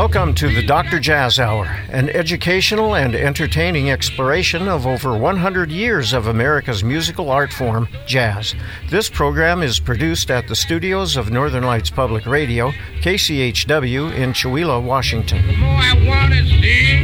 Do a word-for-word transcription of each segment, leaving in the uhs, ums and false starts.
Welcome to the Doctor Jazz Hour, an educational and entertaining exploration of over one hundred years of America's musical art form, jazz. This program is produced at the studios of Northern Lights Public Radio, K C H W in Chewelah, Washington. The more I want to see,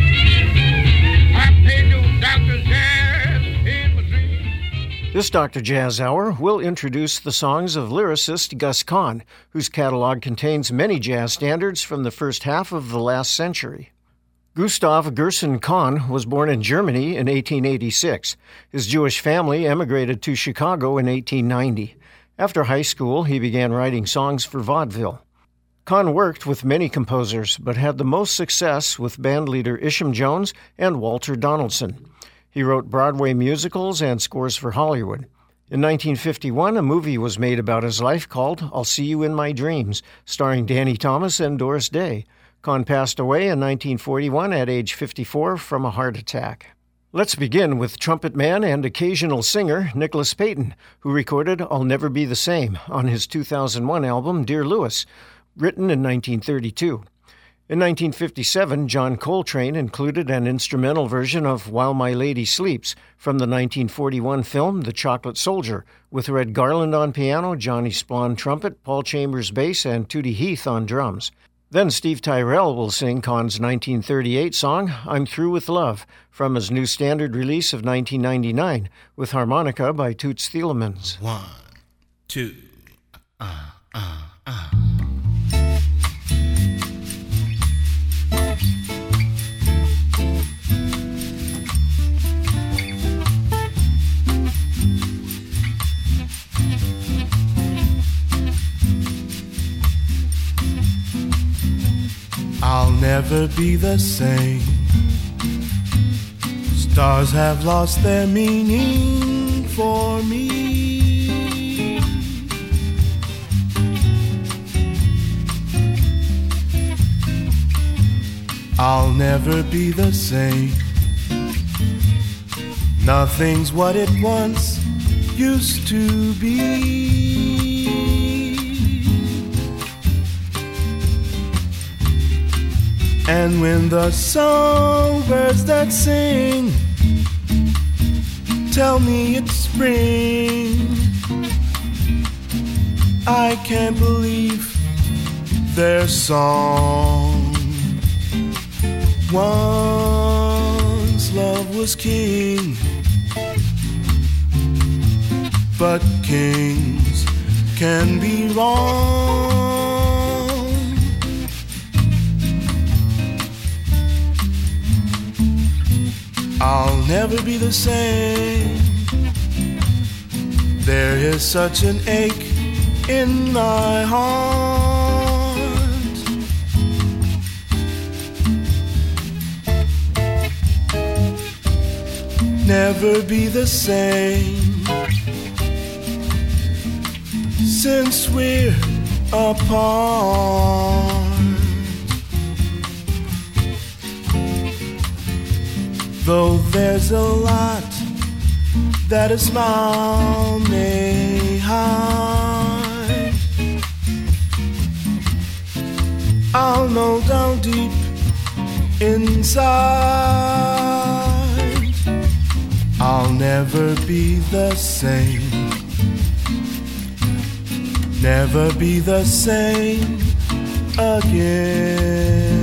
I pay to Doctor Jazz in my dreams. This Doctor Jazz Hour will introduce the songs of lyricist Gus Kahn, whose catalog contains many jazz standards from the first half of the last century. Gustav Gerson Kahn was born in Germany in eighteen eighty-six. His Jewish family emigrated to Chicago in eighteen ninety. After high school, he began writing songs for vaudeville. Kahn worked with many composers, but had the most success with bandleader Isham Jones and Walter Donaldson. He wrote Broadway musicals and scores for Hollywood. In nineteen fifty-one, a movie was made about his life called I'll See You in My Dreams, starring Danny Thomas and Doris Day. Kahn passed away in nineteen forty-one at age fifty-four from a heart attack. Let's begin with trumpet man and occasional singer Nicholas Payton, who recorded I'll Never Be the Same on his two thousand one album Dear Lewis, written in nineteen thirty-two. In nineteen fifty-seven, John Coltrane included an instrumental version of While My Lady Sleeps from the nineteen forty-one film The Chocolate Soldier, with Red Garland on piano, Johnny Splon trumpet, Paul Chambers bass, and Tootie Heath on drums. Then Steve Tyrell will sing Kahn's nineteen thirty-eight song I'm Through with Love from his new standard release of nineteen ninety-nine, with harmonica by Toots Thielemans. One, two, uh, uh, uh. I'll never be the same. Stars have lost their meaning for me. I'll never be the same. Nothing's what it once used to be. And when the songbirds that sing tell me it's spring, I can't believe their song. Once love was king, but kings can be wrong. I'll never be the same. There is such an ache in my heart. Never be the same since we're apart. Though there's a lot that a smile may hide, I'll know down deep inside I'll never be the same. Never be the same again.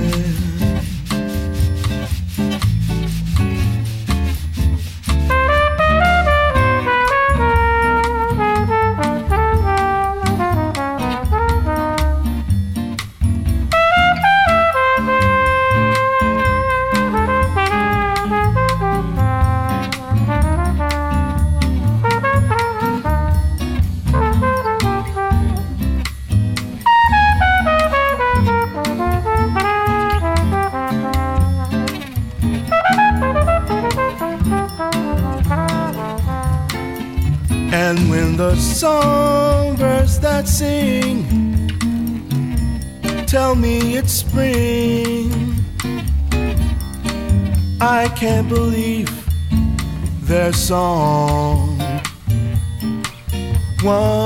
And when the songbirds that sing tell me it's spring, I can't believe their song.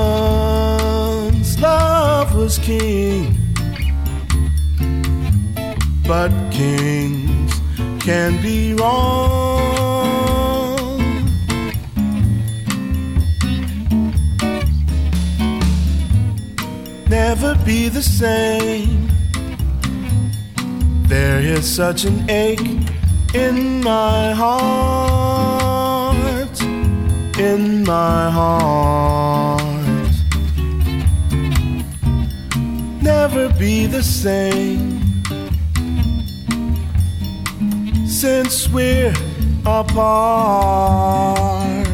Once love was king, but kings can be wrong. Never be the same. There is such an ache in my heart, in my heart. Never be the same since we're apart.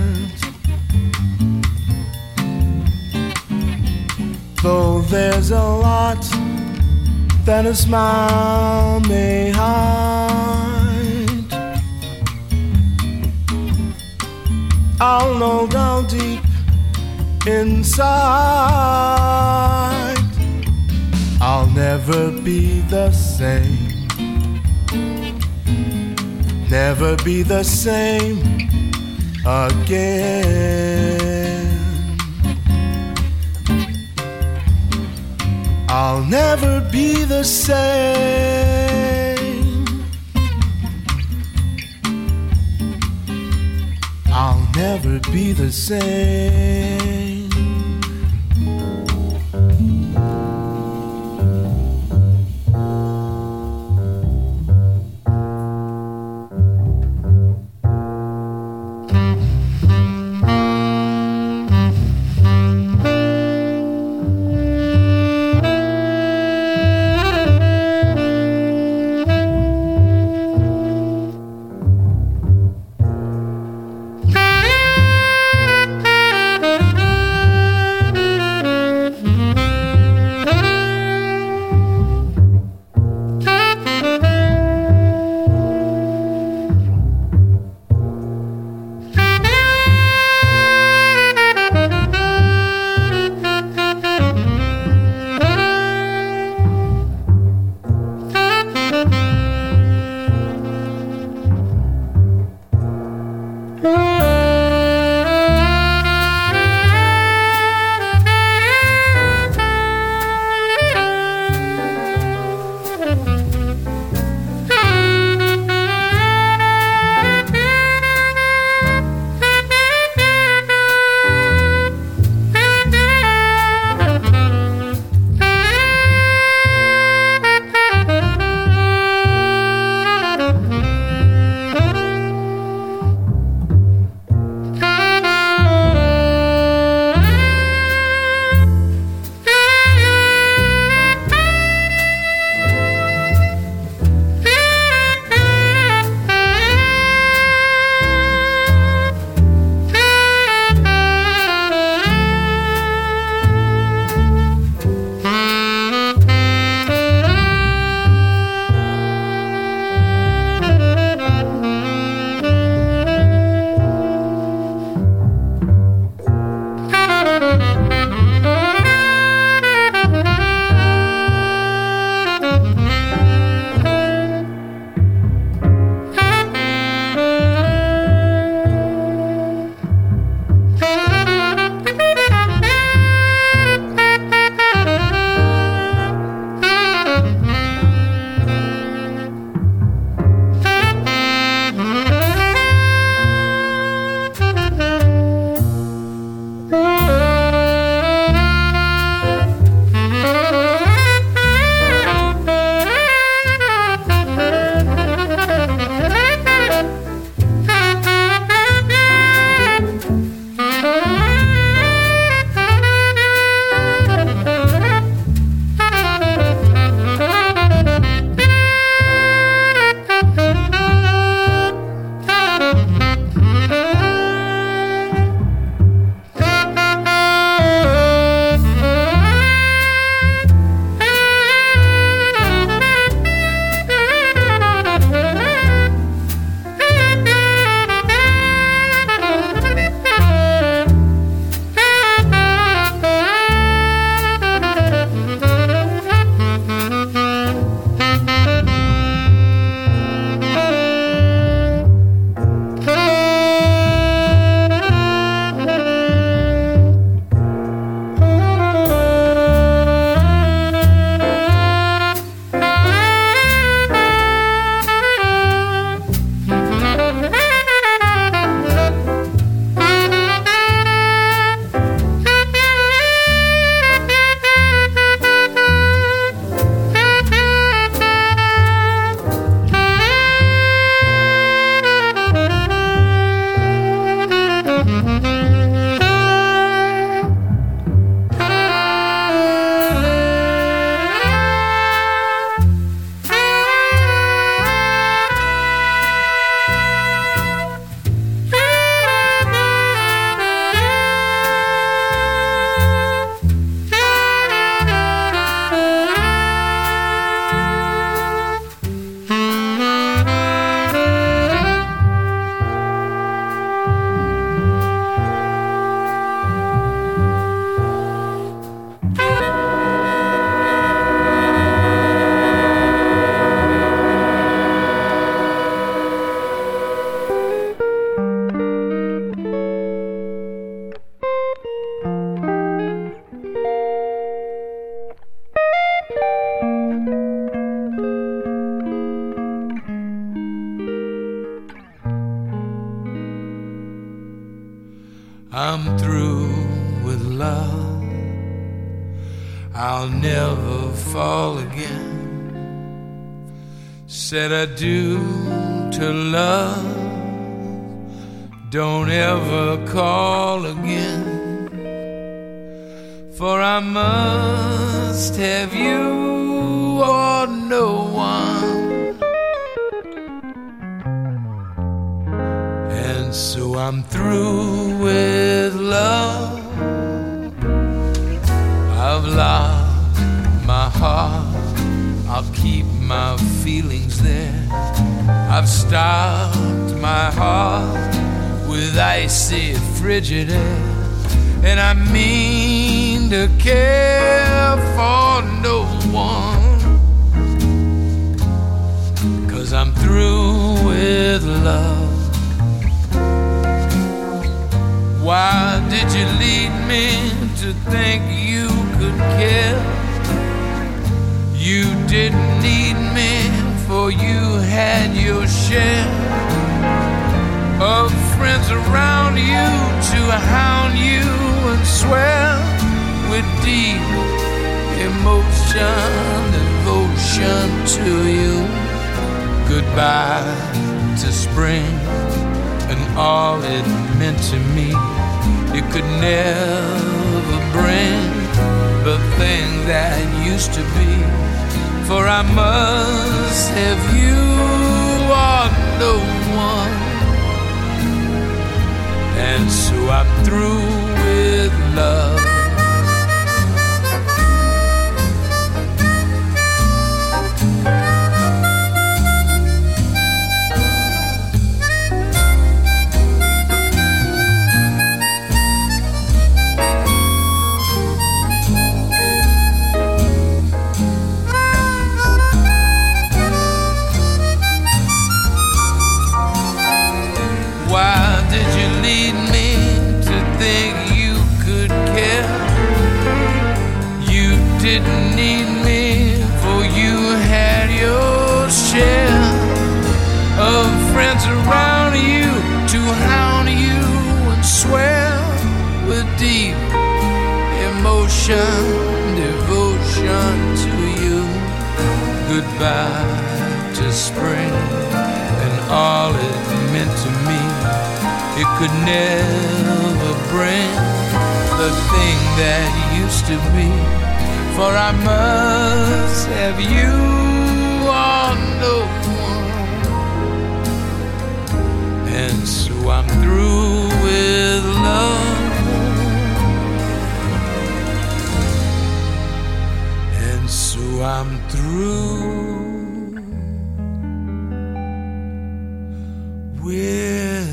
Though there's a lot that a smile may hide, I'll know down deep inside I'll never be the same. Never be the same again. I'll never be the same. I'll never be the same. I'm through with love. I'll never fall again. Said I do to love. Don't ever call again. For I must have you or no one. And so I'm through with love. I've locked my heart, I'll keep my feelings there. I've stopped my heart with icy frigid air. And I mean to care for no one, 'cause I'm through with love. Why did you lead me to think you could care? You didn't need me, for you had your share of friends around you to hound you and swear with deep emotion, devotion to you. Goodbye to spring and all it meant to me. You could never bring the thing that used to be. For I must have you or no one. And so I'm through with love. Didn't need me, for you had your share of friends around you to hound you and swear with deep emotion, devotion to you. Goodbye to spring and all it meant to me. It could never bring the thing that used to be. For I must have you or no one. And so I'm through with love. And so I'm through with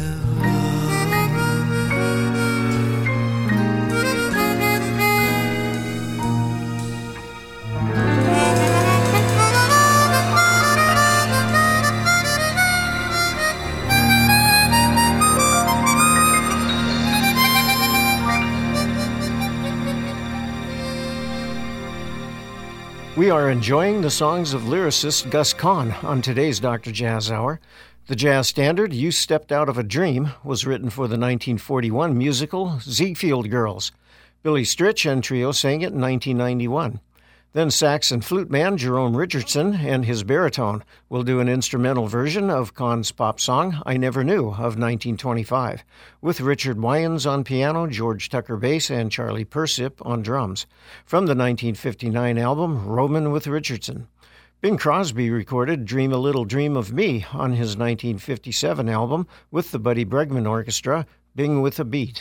We are enjoying the songs of lyricist Gus Kahn on today's Doctor Jazz Hour. The jazz standard, You Stepped Out of a Dream, was written for the nineteen forty-one musical Ziegfeld Girls. Billy Stritch and Trio sang it in nineteen ninety-one. Then sax and flute man Jerome Richardson and his baritone will do an instrumental version of Kahn's pop song I Never Knew of nineteen twenty-five, with Richard Wyans on piano, George Tucker bass, and Charlie Persip on drums, from the nineteen fifty-nine album Roman with Richardson. Bing Crosby recorded Dream a Little Dream of Me on his nineteen fifty-seven album with the Buddy Bregman Orchestra, Bing with a Beat.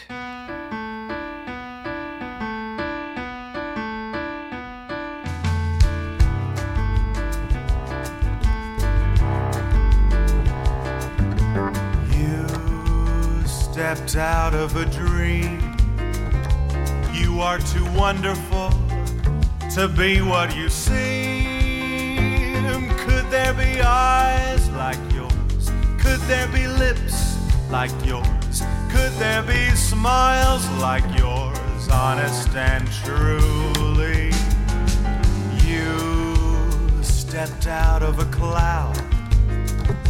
Stepped out of a dream. You are too wonderful to be what you seem. Could there be eyes like yours? Could there be lips like yours? Could there be smiles like yours? Honest and truly, you stepped out of a cloud.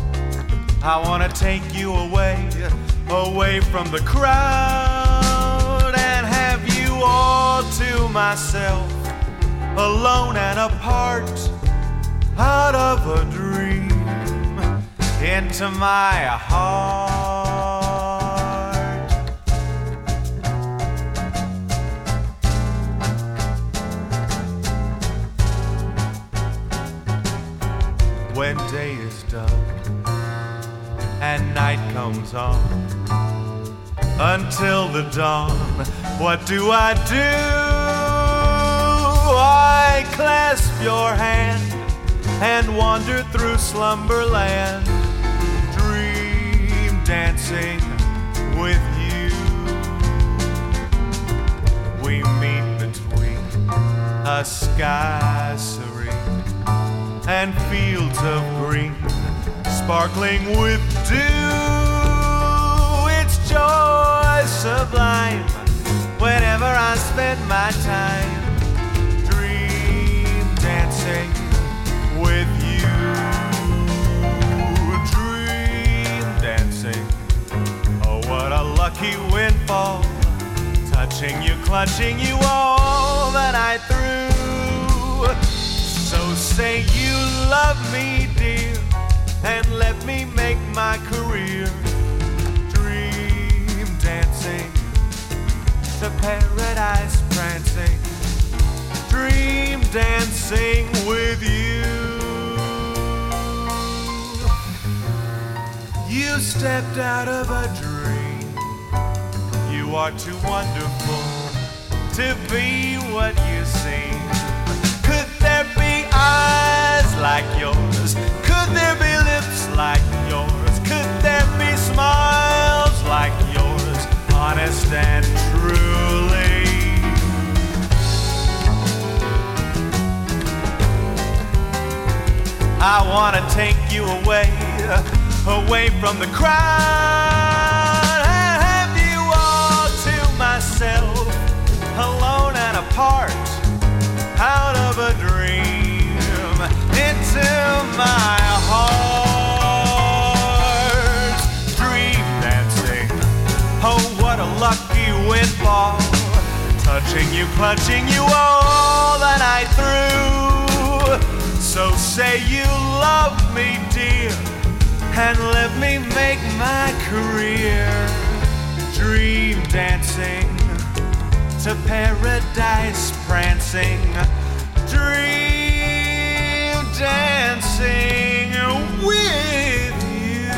I want to take you away, away from the crowd. all to myself, alone and apart, out of a dream, into my heart. When day is done and night comes on, until the dawn, what do I do? I clasp your hand and wander through slumberland, dream dancing with you. We meet between a sky serene and fields of green sparkling with dew. It's joy sublime whenever I spend my time dream dancing with you. Dream dancing, oh what a lucky windfall, touching you, clutching you all the night through. So say you love me, dear, and let me make my career dream dancing to paradise prancing, dream dancing with you. You stepped out of a dream. You are too wonderful to be what you seem. Could there be eyes like yours? Could there be lips like yours? Could there be smiles like yours? Honest and truly. I wanna take you away, away from the crowd, and have you all to myself, alone and apart, out of a dream, into my heart. Dream dancing, oh what a lucky windfall, touching you, clutching you all the night through. So say you love me, dear, and let me make my career dream dancing to paradise prancing, dream dancing with you.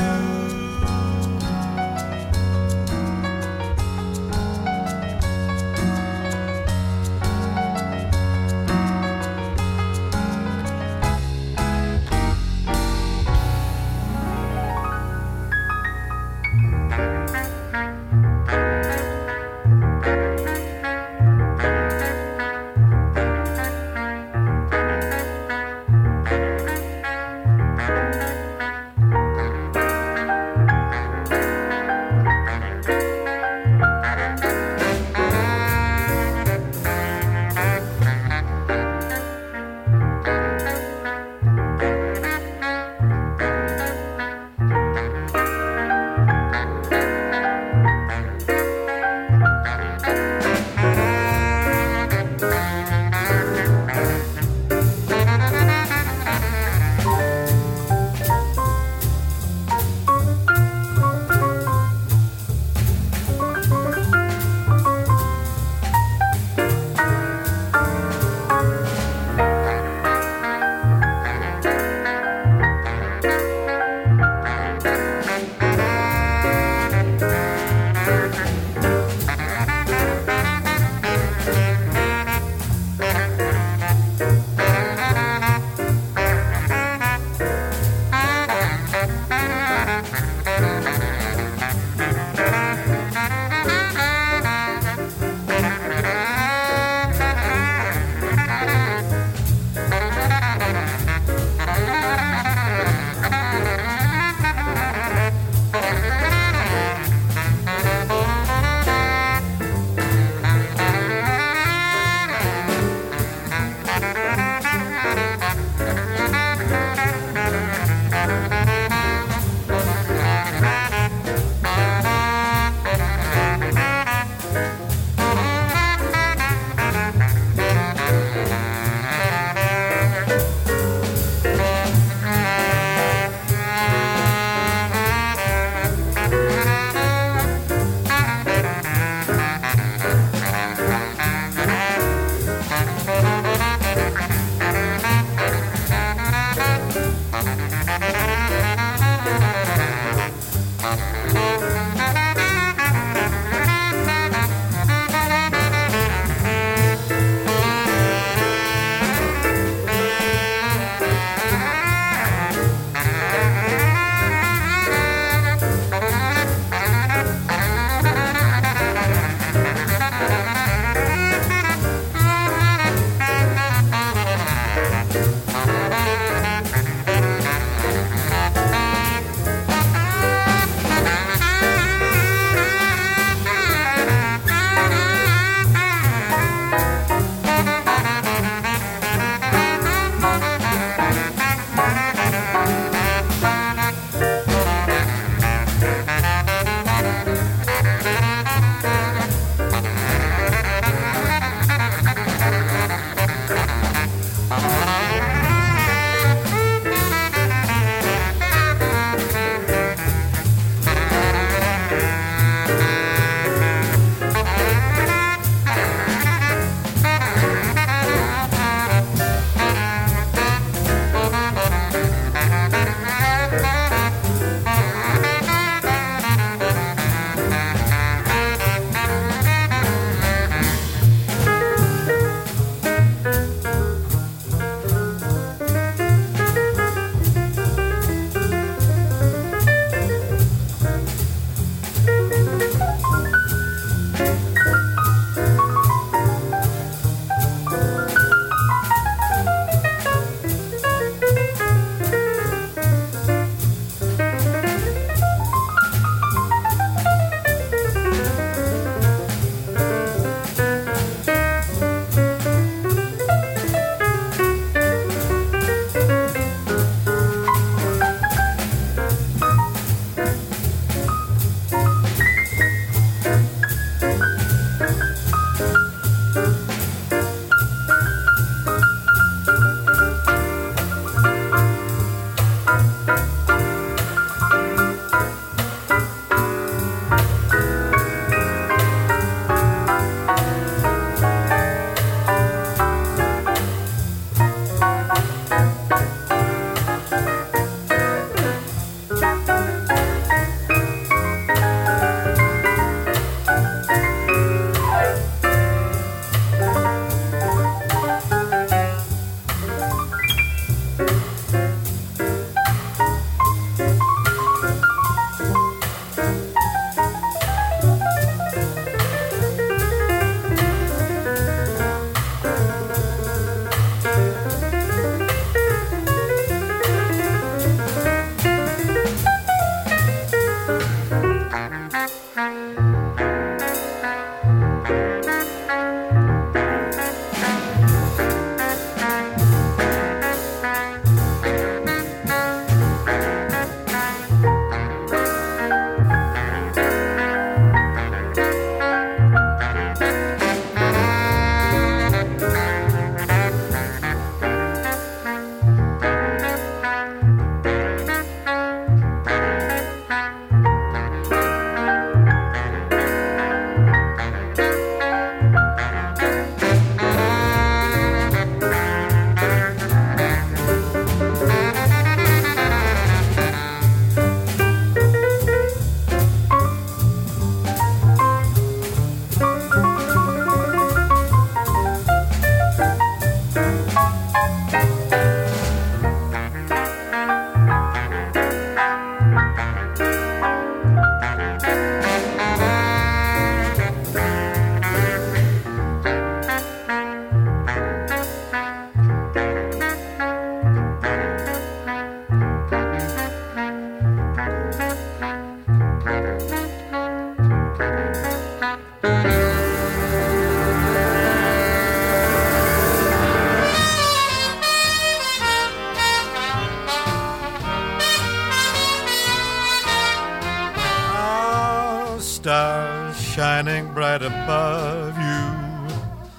Stars shining bright above you,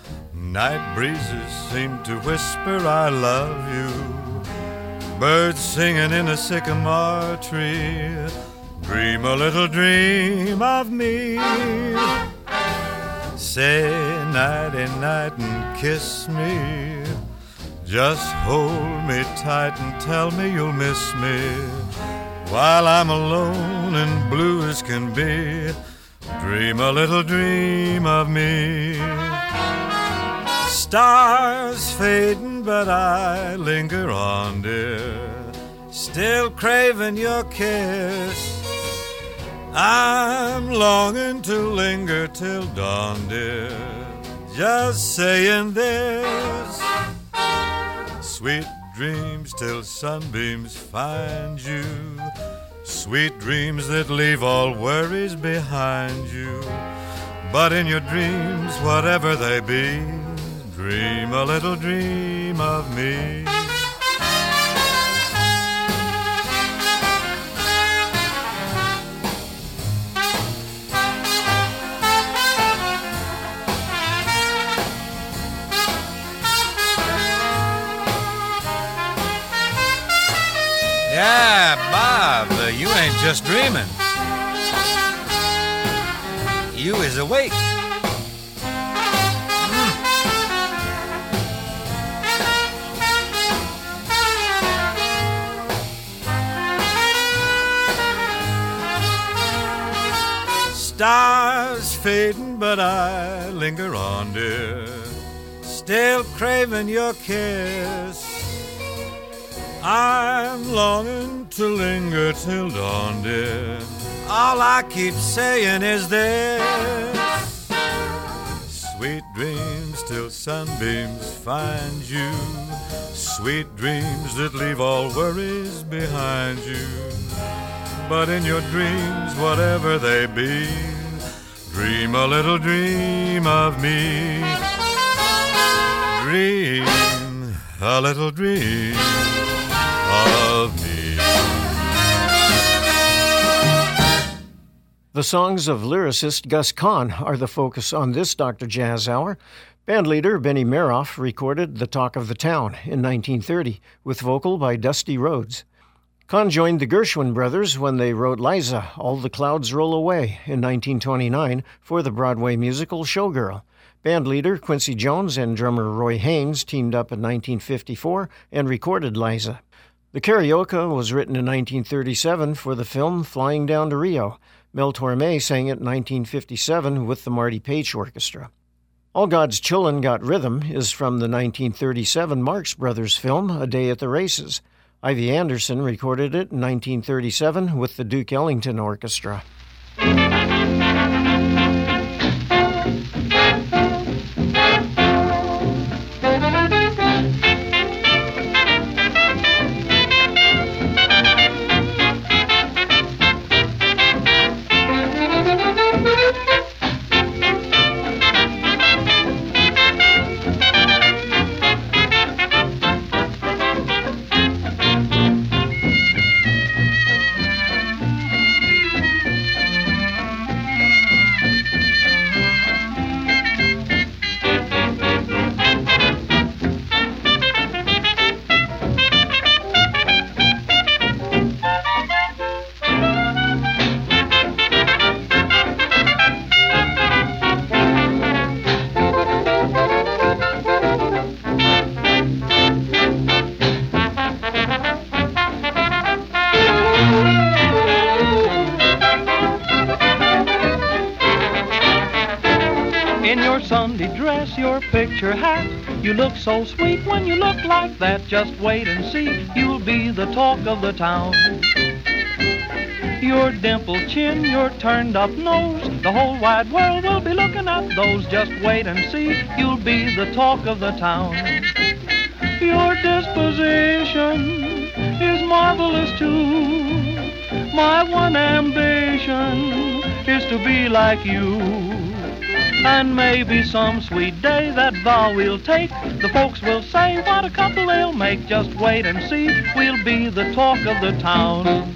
night breezes seem to whisper I love you, birds singing in a sycamore tree, dream a little dream of me. Say nighty night and kiss me, just hold me tight and tell me you'll miss me while I'm alone and blue as can be. Dream a little dream of me. Stars fading, but I linger on, dear, still craving your kiss. I'm longing to linger till dawn, dear, just saying this. Sweet dreams till sunbeams find you, sweet dreams that leave all worries behind you. But in your dreams, whatever they be, dream a little dream of me. Yeah, Bob, uh, you ain't just dreaming. You is awake. Mm. Stars fading, but I linger on, dear, still craving your kiss. I'm longing to linger till dawn, dear. All I keep saying is this. Sweet dreams till sunbeams find you, sweet dreams that leave all worries behind you. But in your dreams, whatever they be, dream a little dream of me. Dream a little dream of me. The songs of lyricist Gus Kahn are the focus on this Doctor Jazz Hour. Bandleader Benny Maroff recorded The Talk of the Town in nineteen thirty with vocal by Dusty Rhodes. Kahn joined the Gershwin brothers when they wrote Liza, All the Clouds Roll Away, in nineteen twenty-nine for the Broadway musical Showgirl. Band leader Quincy Jones and drummer Roy Haynes teamed up in nineteen fifty-four and recorded Liza. The Carioca was written in nineteen thirty-seven for the film Flying Down to Rio. Mel Torme sang it in nineteen fifty-seven with the Marty Paich Orchestra. All God's Chillun' Got Rhythm is from the nineteen thirty-seven Marx Brothers film A Day at the Races. Ivy Anderson recorded it in nineteen thirty-seven with the Duke Ellington Orchestra. Picture hat, you look so sweet when you look like that. Just wait and see, you'll be the talk of the town. Your dimpled chin, your turned up nose, the whole wide world will be looking at those. Just wait and see, you'll be the talk of the town. Your disposition is marvelous too. My one ambition is to be like you. And maybe some sweet day that vow we'll take, the folks will say what a couple they'll make. Just wait and see, we'll be the talk of the town.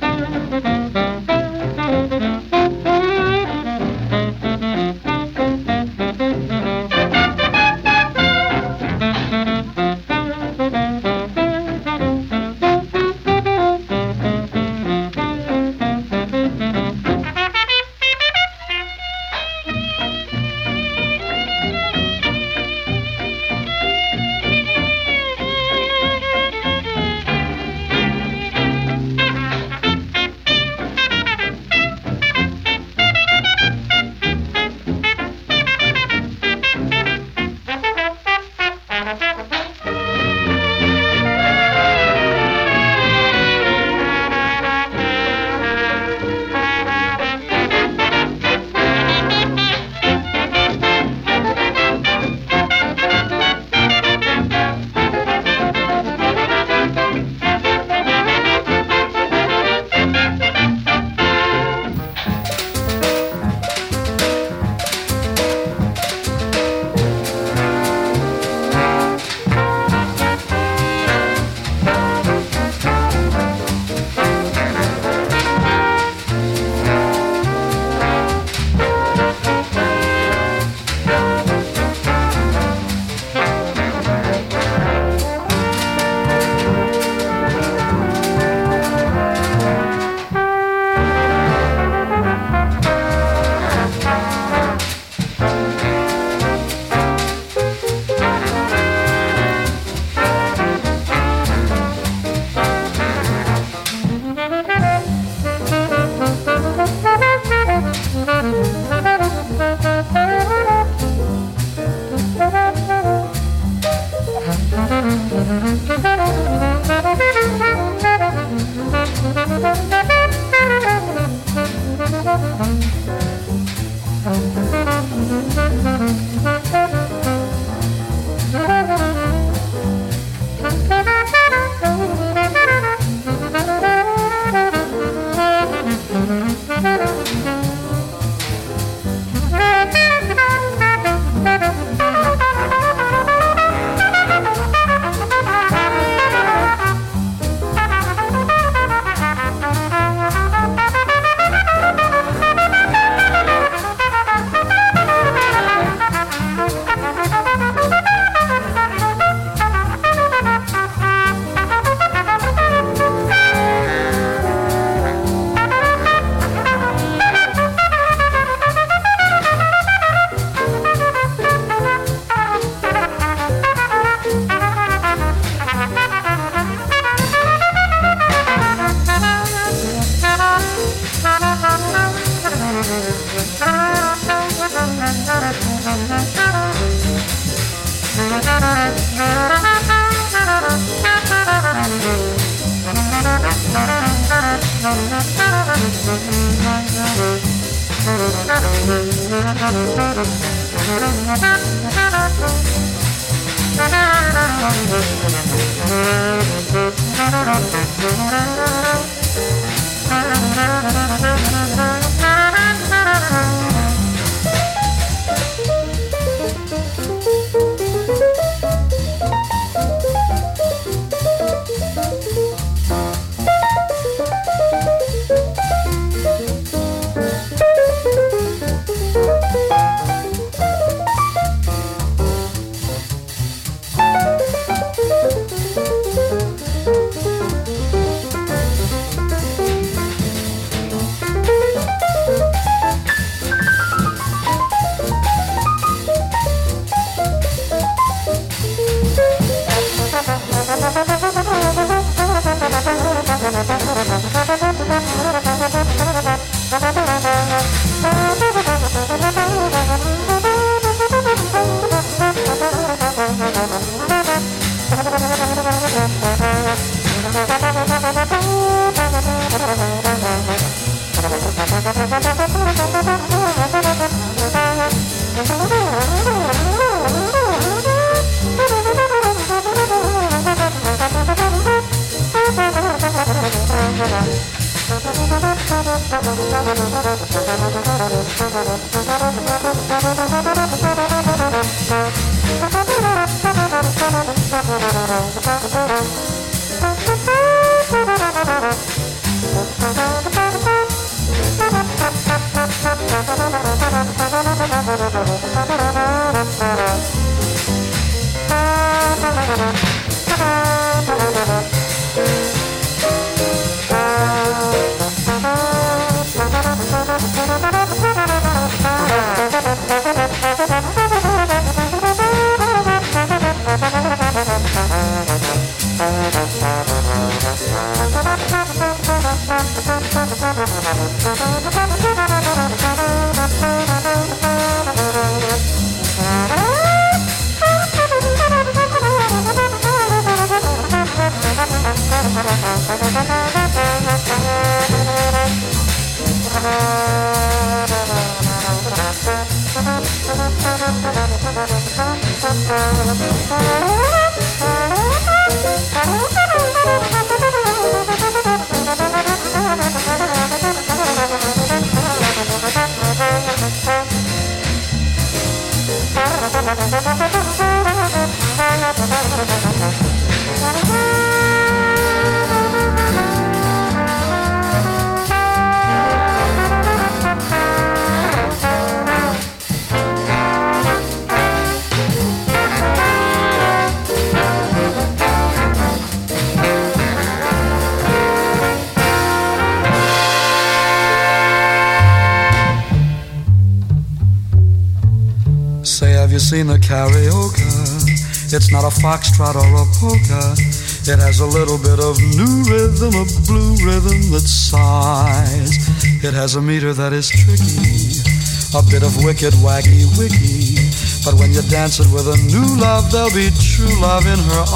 You seen the karaoke? It's not a foxtrot or a polka. It has a little bit of new rhythm, a blue rhythm that sighs. It has a meter that is tricky, a bit of wicked wacky wicky. But when you dance it with a new love, there'll be true love in her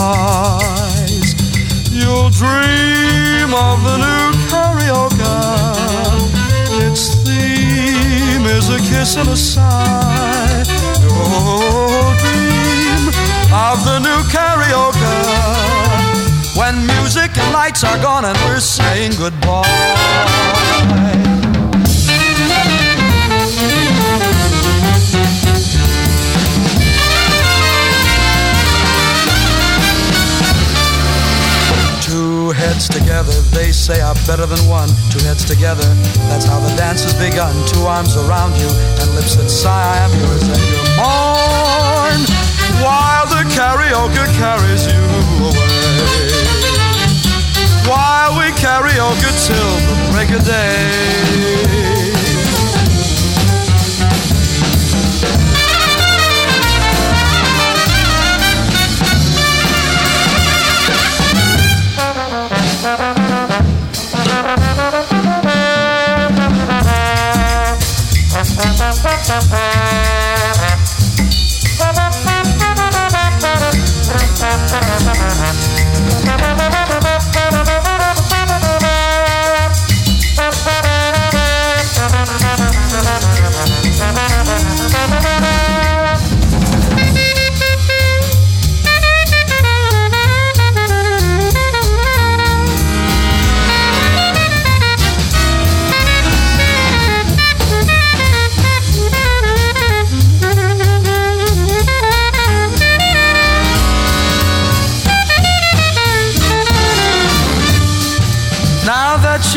eyes. You'll dream of the new karaoke. Its theme is a kiss and a sigh. You'll dream of the new karaoke, when music and lights are gone and we're saying goodbye. Two heads together, they say, are better than one. Two heads together, that's how the dance has begun. Two arms around you and lips that sigh, I am yours and you're mine, while the karaoke carries you away. While we karaoke till the break of day.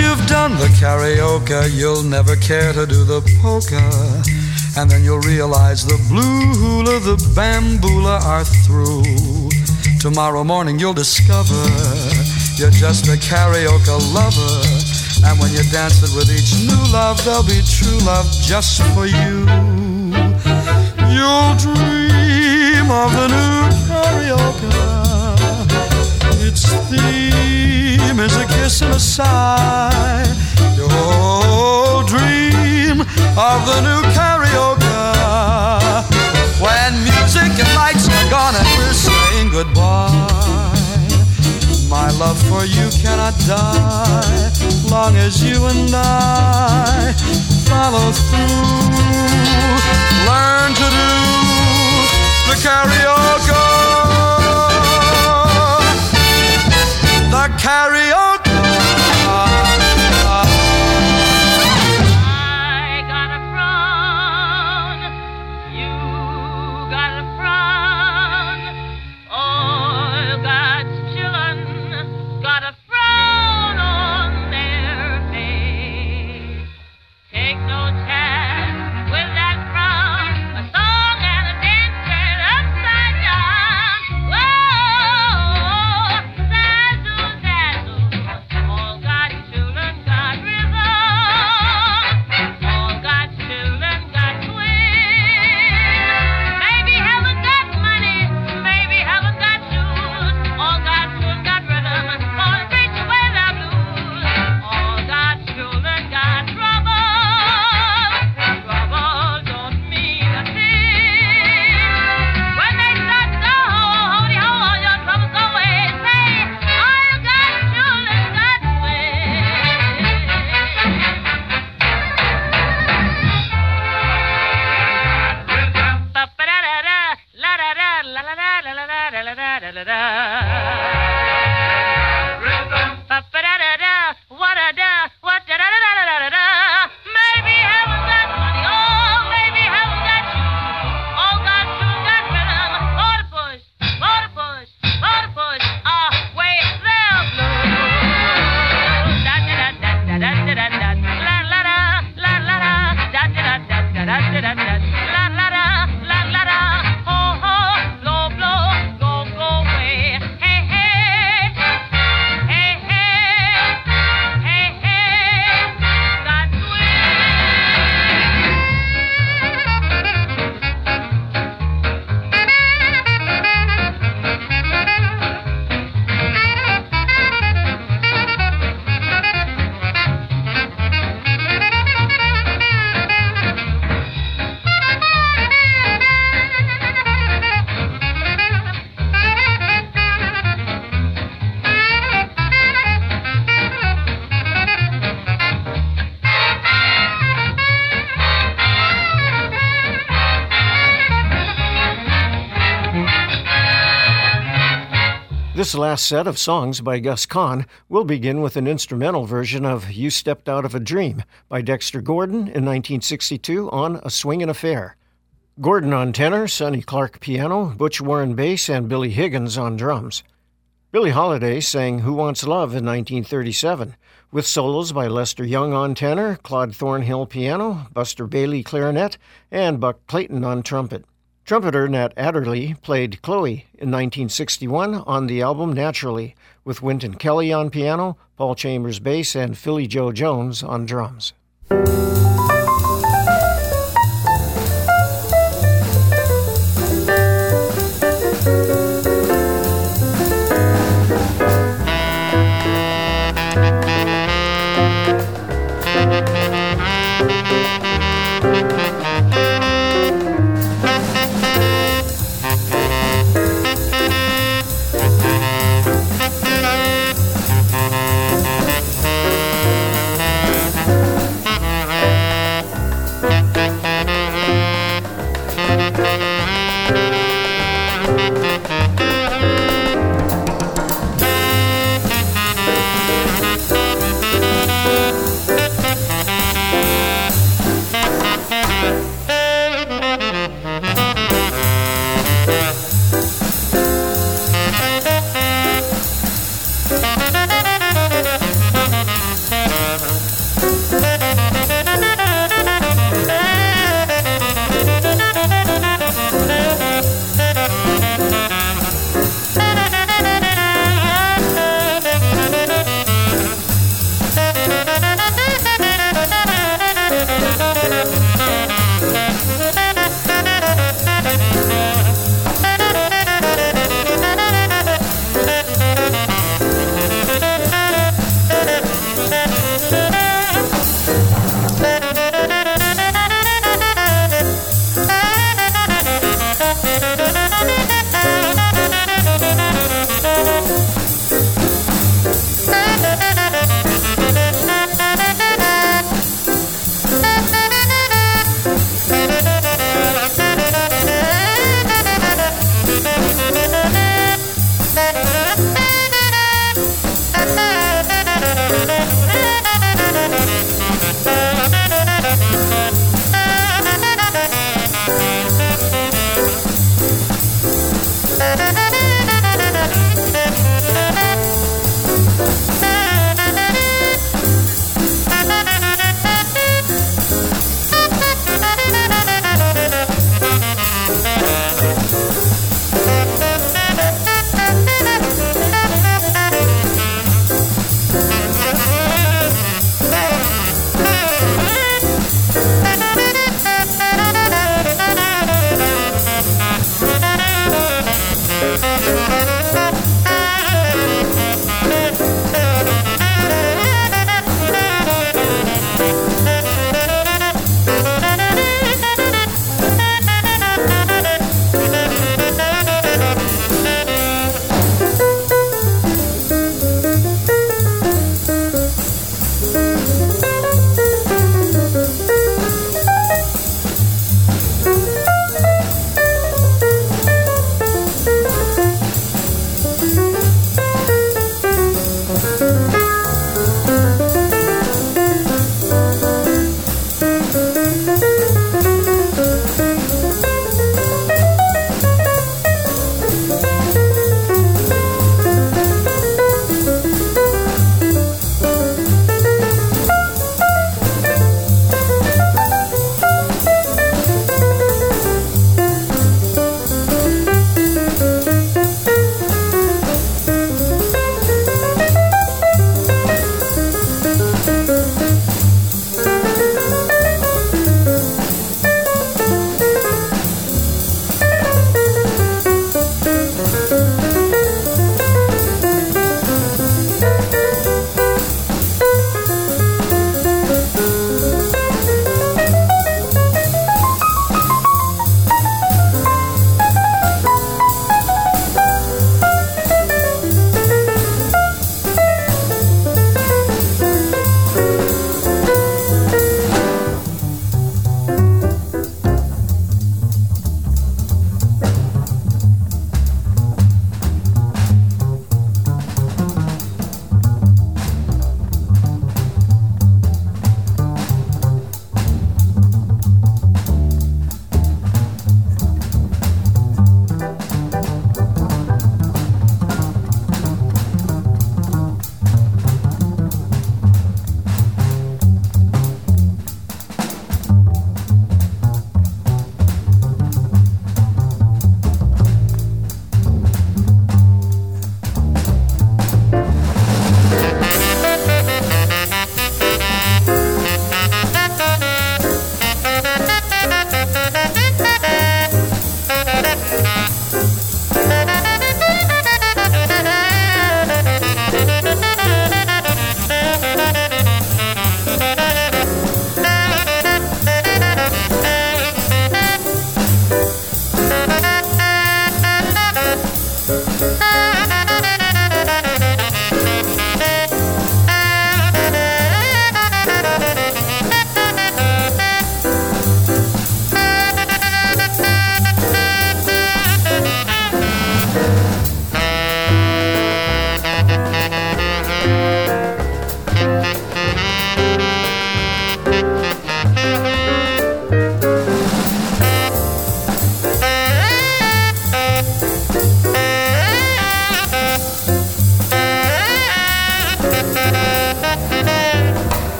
you've done the karaoke, you'll never care to do the polka. And then you'll realize the blue hula, the bamboola are through. Tomorrow morning you'll discover you're just a karaoke lover. And when you dance it with each new love, there'll be true love just for you. You'll dream of the new karaoke. Its theme is a kiss and a sigh. You'll dream of the new karaoke. When music and lights are gone and we're saying goodbye, my love for you cannot die, long as you and I follow through. Learn to do the karaoke. The karaoke. I got a frown, you got a frown, all God's children got a frown on their face. Take no chance with that frown, a song and a dance straight upside down. Whoa, zazzle, zazzle, all God's children got rhythm, all God's children got swing. Maybe haven't got money, maybe haven't got shoes, all God's children got rhythm, gonna preach away the blues. All God's children got trouble, trouble don't mean a thing. When they start to ho-ho-ho-de-ho, all your troubles go away. Say, all God's children got swing. Ba-ba-da-da-da, la-da-da, la-la-da-la-la-la-la-la-la-la-la. Ba-ba-da-da-da, wa-da-da, wa-da-da-da-da-da-da-da. Maybe haven't got money, oh, maybe haven't got shoes. All God's children got rhythm. Motor push, motor push, motor push, away the blues. Da-da-da-da-da-da-da-da-da, la-la-da, la-la-da, da-da-da-da-da-da-da-da, la-la-da, la-la-da, ho-ho, blow, blow, go, go away. Hey, hey, hey, hey, hey, hey, got This last set of songs by Gus Kahn will begin with an instrumental version of You Stepped Out of a Dream by Dexter Gordon in nineteen sixty-two on A Swingin' Affair. Gordon on tenor, Sonny Clark piano, Butch Warren bass, and Billy Higgins on drums. Billie Holiday sang Who Wants Love in nineteen thirty-seven, with solos by Lester Young on tenor, Claude Thornhill piano, Buster Bailey clarinet, and Buck Clayton on trumpet. Trumpeter Nat Adderley played Chloe in nineteen sixty-one on the album Naturally, with Wynton Kelly on piano, Paul Chambers bass, and Philly Joe Jones on drums.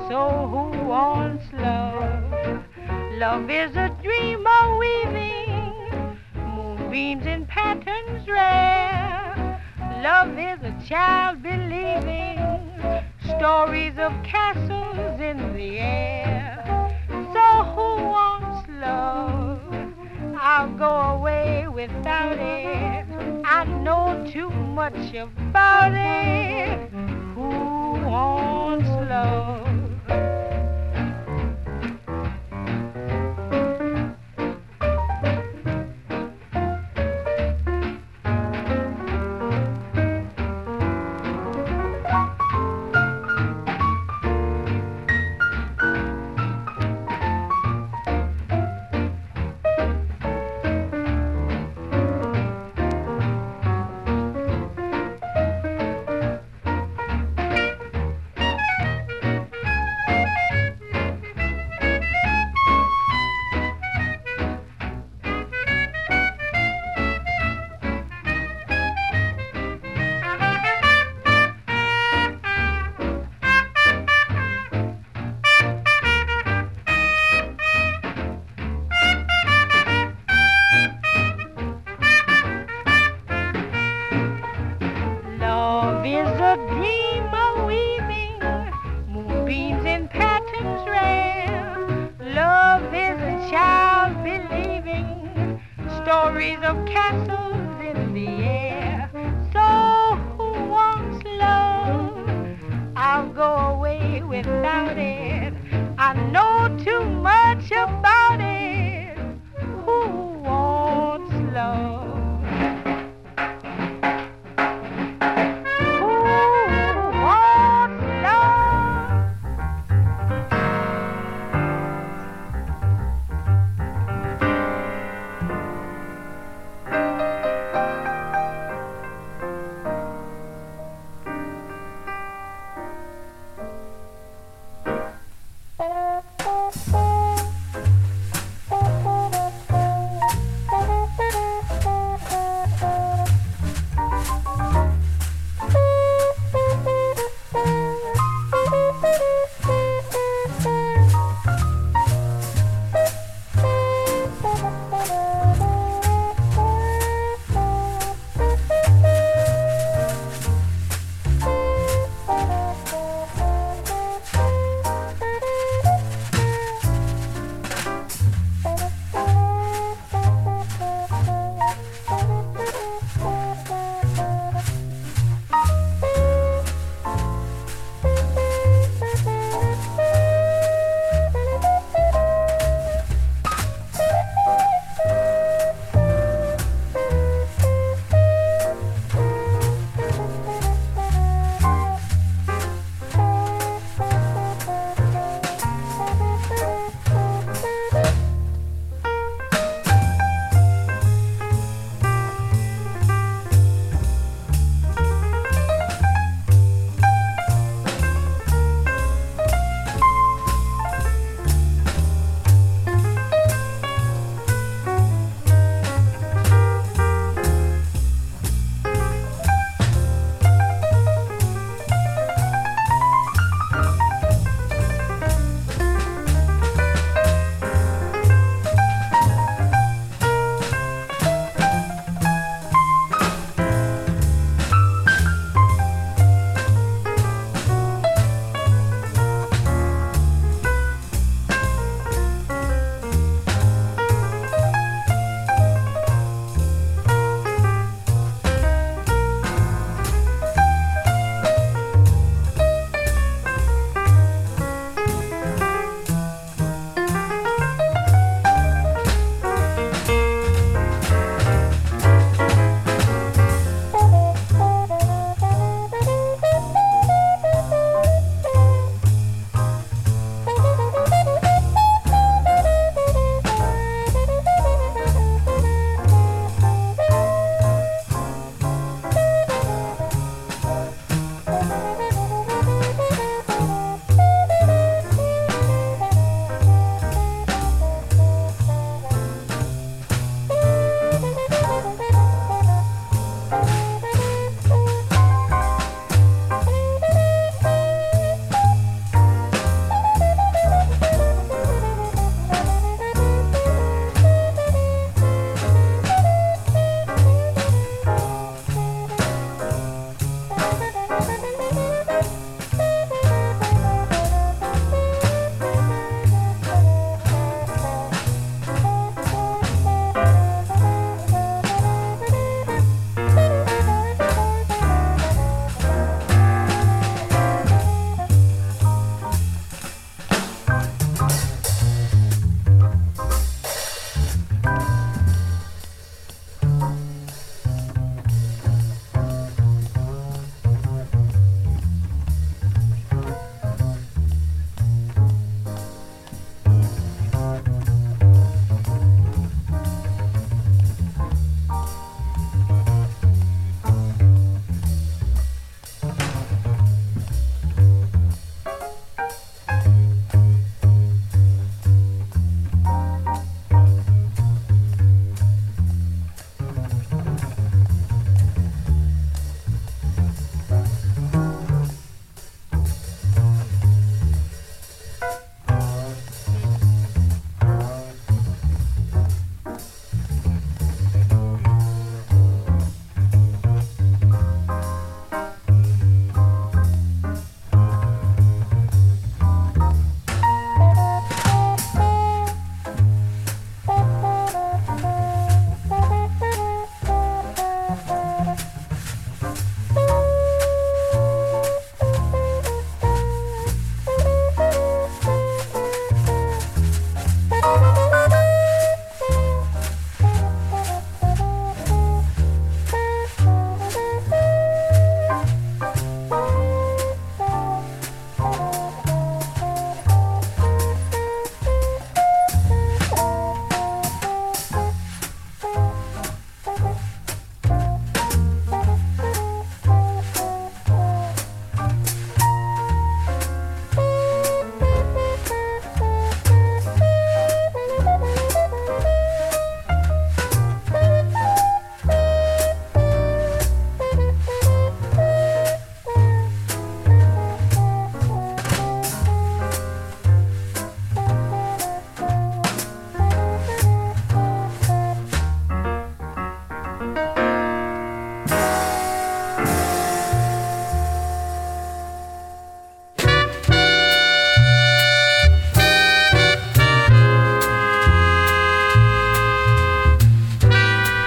So who wants love? Love is a dream of weaving, moonbeams in patterns rare. Love is a child believing, stories of castles in the air. So who wants love? I'll go away without it. I know too much about it. Who wants love? Love is a dream of weaving, moonbeams in patterns rare. Love is a child believing, stories of castles in the air. So who wants love? I'll go away without it. I know too much about it. Who wants love?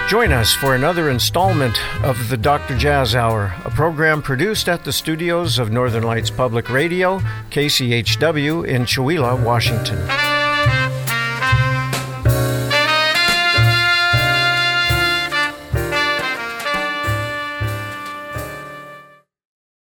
Join us for another installment of the Doctor Jazz Hour, a program produced at the studios of Northern Lights Public Radio, K C H W in Chewelah, Washington.